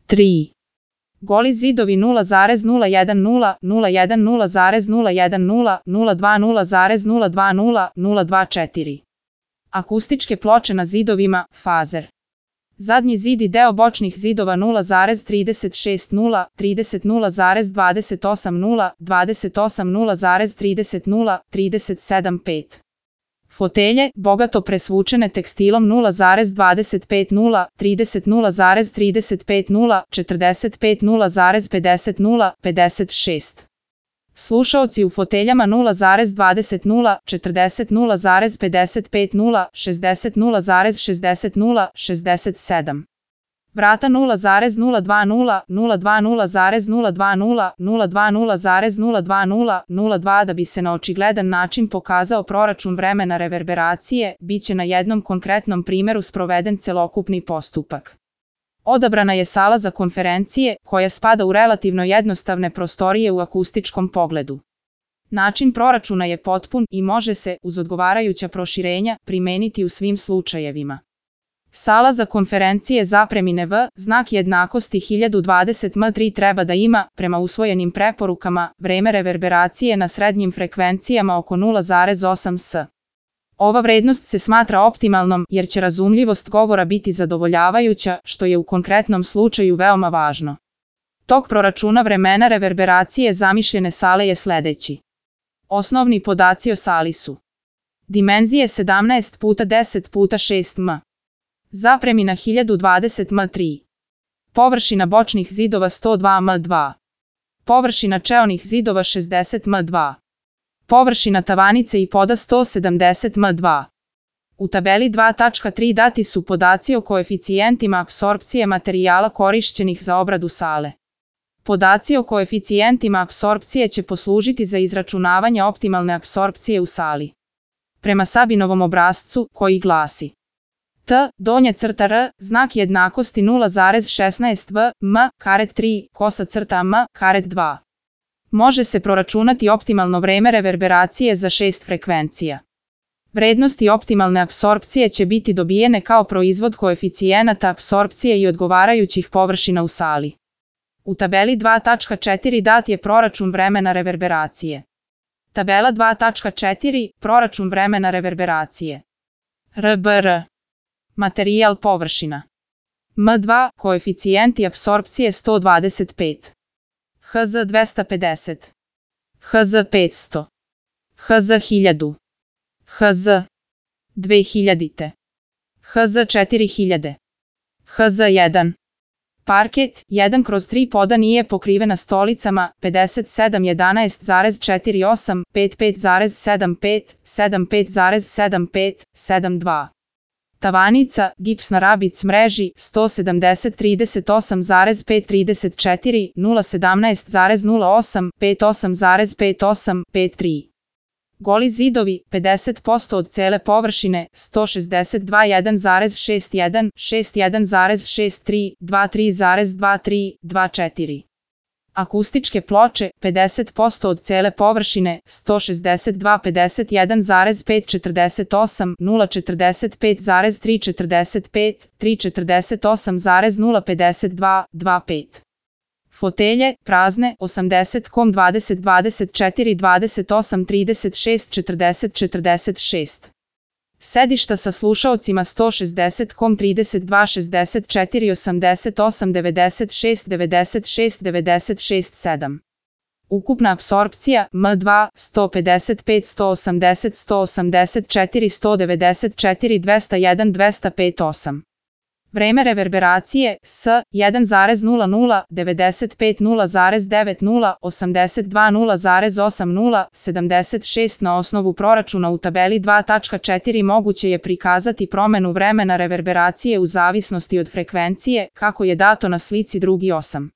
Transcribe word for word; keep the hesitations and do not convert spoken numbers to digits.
tri. Goli zidovi nula zarez nula jedan nula, nula jedan nula zarez nula jedan nula, nula dva nula zarez nula dva nula, nula dva četiri. Akustičke ploče na zidovima, fazer. Zadnji zid i deo bočnih zidova nula zarez trideset šest nula, trideset nula zarez dvadeset osam nula, dvadeset osam nula zarez trideset nula, trideset sedam pet. Fotelje, bogato presvučene tekstilom nula zarez dvadeset pet nula, trideset nula zarez trideset pet nula, četrdeset pet nula zarez pedeset nula, pedeset šest. Slušaoci u foteljama nula zarez dvadeset nula, četrdeset nula zarez pedeset pet nula, šezdeset nula zarez šezdeset nula, šezdeset sedam. Vrata nula zarez nula dva nula, nula dva nula zarez nula dva nula, nula dva nula zarez nula dva nula, nula dva. Da bi se na očigledan način pokazao proračun vremena reverberacije, bit će na jednom konkretnom primjeru sproveden celokupni postupak. Odabrana je sala za konferencije, koja spada u relativno jednostavne prostorije u akustičkom pogledu. Način proračuna je potpun i može se, uz odgovarajuća proširenja, primeniti u svim slučajevima. Sala za konferencije zapremine V, znak jednakosti hiljadu dvadeset em tri treba da ima, prema usvojenim preporukama, vreme reverberacije na srednjim frekvencijama oko nula zarez osam sati. Ova vrednost se smatra optimalnom jer će razumljivost govora biti zadovoljavajuća, što je u konkretnom slučaju veoma važno. Tok proračuna vremena reverberacije zamišljene sale je sledeći. Osnovni podaci o sali su: dimenzije sedamnaest puta deset puta šest metara. Zapremina hiljadu dvadeset em tri. Površina bočnih zidova sto dva metara dva. Površina čeonih zidova šezdeset metara dva. Površina tavanice i poda sto sedamdeset metara dva. U tabeli dva tačka tri dati su podaci o koeficijentima apsorpcije materijala korišćenih za obradu sale. Podaci o koeficijentima apsorpcije će poslužiti za izračunavanje optimalne apsorpcije u sali. Prema Sabinovom obrascu, koji glasi: T, donja crta R, znak jednakosti nula zarez šesnaest V, M, karet tri, kosa crta M, karet dva. Može se proračunati optimalno vreme reverberacije za šest frekvencija. Vrednosti optimalne apsorpcije će biti dobijene kao proizvod koeficijenata apsorpcije i odgovarajućih površina u sali. U tabeli dva tačka četiri dat je proračun vremena reverberacije. Tabela dva tačka četiri, proračun vremena reverberacije. R B R. Materijal površina. M dva, koeficijenti apsorpcije sto dvadeset pet. H Z dvesta pedeset. H Z petsto. H Z hiljadu. H Z dve hiljade. H Z četiri hiljade. H Z jedan. Parket jedan kroz tri poda nije pokrivena stolicama pedeset sedam jedanaest zarez četrdeset osam, pedeset pet zarez sedamdeset pet, sedamdeset pet zarez sedamdeset pet, sedamdeset dva. Tavanica, gips na rabic mreži, sto sedamdeset trideset osam zarez pet trideset četiri, nula sedamnaest zarez nula osam, pedeset osam zarez pedeset osam, pedeset tri. Goli zidovi, pedeset posto od cele površine, sto šezdeset dva jedan zarez šezdeset jedan, šezdeset jedan zarez šezdeset tri, dvadeset tri zarez dvadeset tri, dvadeset četiri. Akustičke ploče, pedeset posto od cele površine, sto šezdeset dva pedeset jedan zarez pet četrdeset osam, nula četrdeset pet zarez tri četrdeset pet, tri četrdeset osam zarez nula pedeset dva, dvadeset pet. Fotelje, prazne, osamdeset kom dvadeset dvadeset četiri dvadeset osam trideset šest četrdeset četrdeset šest. Sedišta sa slušaocima sto šezdeset kom trideset dva šezdeset četiri osamdeset osam devedeset šest devedeset šest devedeset šest sedam. Ukupna apsorpcija M dva sto pedeset pet sto osamdeset sto osamdeset četiri sto devedeset četiri dvesta jedan dvesta pet osam. Vreme reverberacije S jedan zarez nula nula, devedeset pet nula zarez devet nula, osamdeset dva nula zarez osam nula, sedamdeset šest. Na osnovu proračuna u tabeli dva tačka četiri moguće je prikazati promenu vremena reverberacije u zavisnosti od frekvencije, kako je dato na slici drugi osam.